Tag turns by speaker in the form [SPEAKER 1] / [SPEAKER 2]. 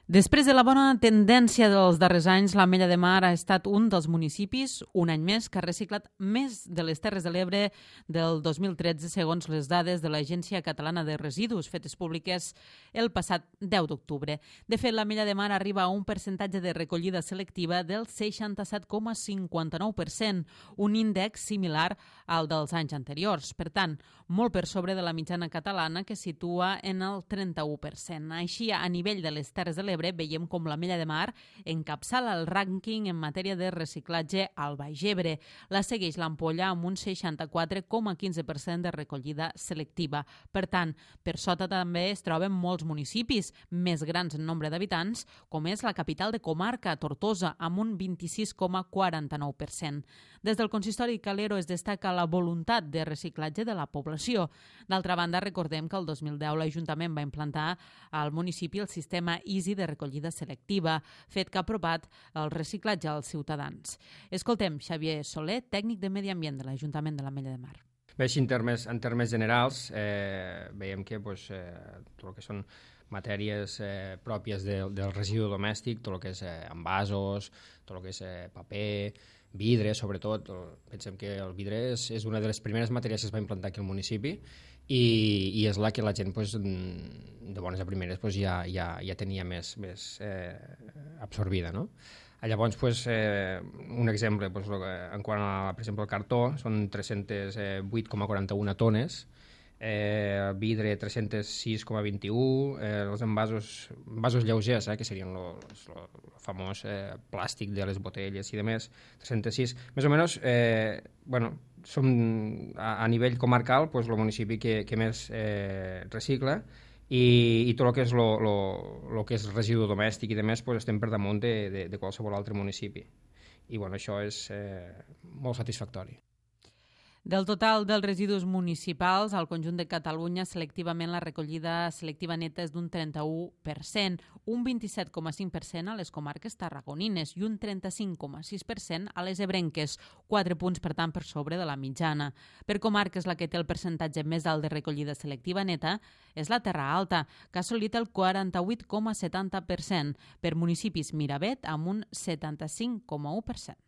[SPEAKER 1] Després de la bona tendència dels darrers anys, l'Ametlla de Mar ha estat un dels municipis, un any més, que ha reciclat més de les Terres de l'Ebre del 2013, segons les dades de l'Agència Catalana de Residus, fetes públiques el passat 10 d'octubre. De fet, l'Ametlla de Mar arriba a un percentatge de recollida selectiva del 67,59%, un índex similar al dels anys anteriors. Per tant, molt per sobre de la mitjana catalana, que situa en el 31%. Així, a nivell de les Terres de l'Ebre, veiem com l'Ametlla de Mar encapçala el rànquing en matèria de reciclatge al Baix Ebre. La segueix l'Ampolla amb un 64,15% de recollida selectiva. Per tant, per sota també es troben molts municipis més grans en nombre d'habitants, com és la capital de comarca, Tortosa, amb un 26,49%. Des del consistori Calero es destaca la voluntat de reciclatge de la població. D'altra banda, recordem que el 2010 l'Ajuntament va implantar al municipi el sistema Easy de recollida selectiva, fet que ha apropat el reciclatge als ciutadans. Escoltem Xavier Soler, tècnic de Medi Ambient de l'Ajuntament de l'Ametlla de Mar.
[SPEAKER 2] Bé, així en termes generals, veiem que tot el que són matèries pròpies del residu domèstic, tot el que és envasos, tot el que és paper, vidre, sobretot. Pensem que el vidre és una de les primeres matèries que es va implantar aquí al municipi i és la que la gent de bones a primeres ja tenia més absorbida, no? Llavors, un exemple, en quant a, per exemple, el cartó, són 308,41 tones, vidre 306,21, els envasos lleugers, que serien el famós plàstic de les botelles i demés, 306. Més o menys, som a nivell comarcal el municipi que més recicla, i tot el que és el que és residu domèstic i demés estem per damunt de qualsevol altre municipi. I això és molt satisfactori.
[SPEAKER 1] Del total dels residus municipals, al conjunt de Catalunya, selectivament la recollida selectiva neta és d'un 31%, un 27,5% a les comarques tarragonines i un 35,6% a les ebrenques, 4 punts, per tant, per sobre de la mitjana. Per comarques, la que té el percentatge més alt de recollida selectiva neta és la Terra Alta, que ha assolit el 48,70%, per municipis Miravet amb un 75,1%.